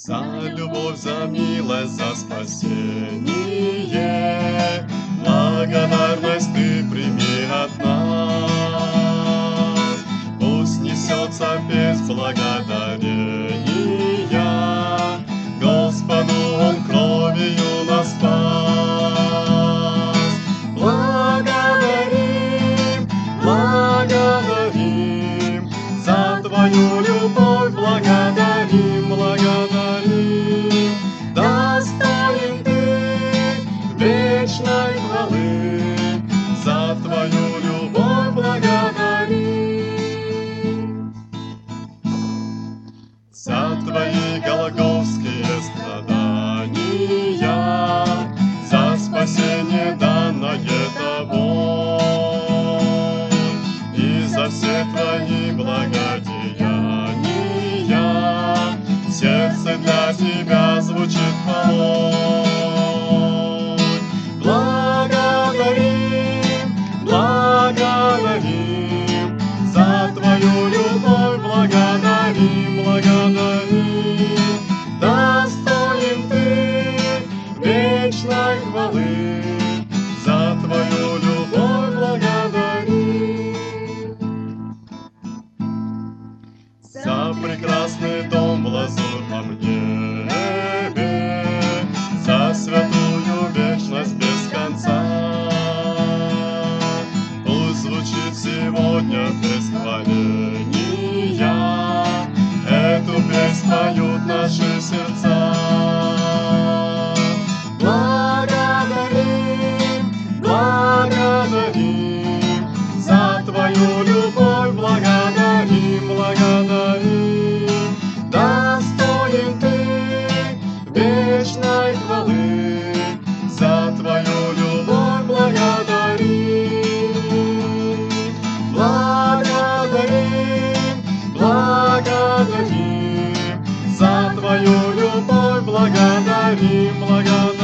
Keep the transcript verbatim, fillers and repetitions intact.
За любовь, за милость, за спасение, благодарность ты прими от нас. Пусть несется песнь благодарения, Господу Он кровью нас спас. Благодарим, благодарим за Твою любовь, благодарим, благодарим. Достоин Ты вечной хвалы, за Твою любовь благодарим. За Твои голгофские страдания, за спасение данное Тобой, и за все Твои благодеяния, сердце для Тебя звучит хвалой. Благодарим, благодарим за Твою любовь, благодарим, благодарим. Достоин Ты вечной хвалы, за Твою любовь благодарим. За прекрасный дом в лазурном небе, за святую вечность без конца. Пусть звучит сегодня восхваления, эту песнь поют наши сердца. Благодарим, благодарим за Твою любовь, благодарим, благодарим. Достоин Ты вечной хвалы, за Твою любовь благодарим. Благодарим, благодарим за Твою любовь, благодарим, благодарим.